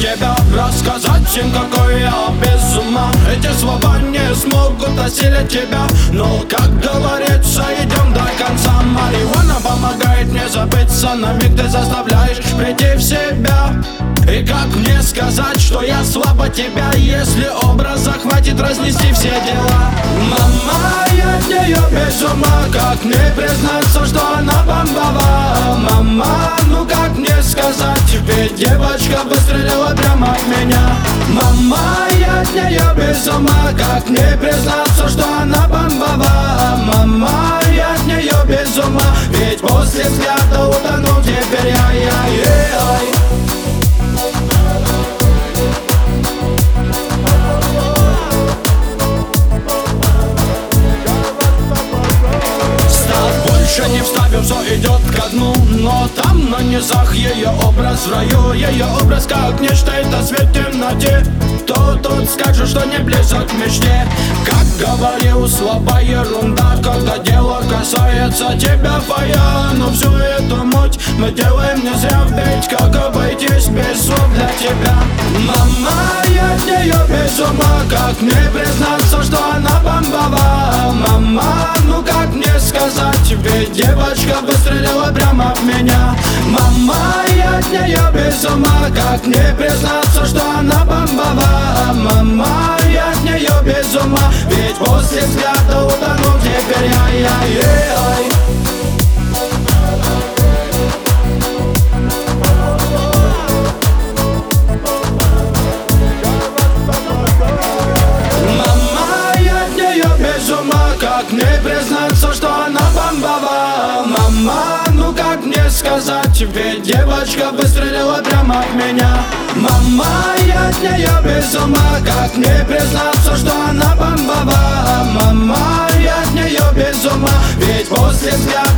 тебя, рассказать им, какой я без ума. Эти слова не смогут осилить тебя, но, как говорится, идем до конца. Марихуана помогает мне забыться, на миг ты заставляешь прийти в себя. И как мне сказать, что я слабо тебя, если образа хватит разнести все дела? Мама, я от нее без ума, как мне признаться, что она бомбова? Мама, ну как мне сказать, ведь девочка выстрелила прямо в меня. Мама, я от нее без ума, как мне признаться, что она бомбова? Мама, я от нее без ума, ведь после взгляда утонул теперь я. Не вставим, все идет ко дну, но там на низах ее образ в раю. Ее образ как нечто, это свет в темноте. Кто тут скажет, что не близок к мечте? Как говорил, слова ерунда, когда дело касается тебя, фая. Но всю эту муть мы делаем не зря, ведь как обойтись без слов для тебя? Мама, я от нее без ума, как мне признаться, что она бомбова? Мама, ну как мне сказать, ведь девочка выстрелила прямо в меня. Мама, я от нее без ума, как мне признаться, что она бомбова? Мама, я от нее без ума, ведь после взгляда утонул теперь я. Как мне признаться, что она бомбова? Мама, ну как мне сказать, ведь девочка выстрелила прямо в меня. Мама, я от нее без ума, как мне признаться, что она бомбова? Мама, я от нее без ума, ведь после взгляда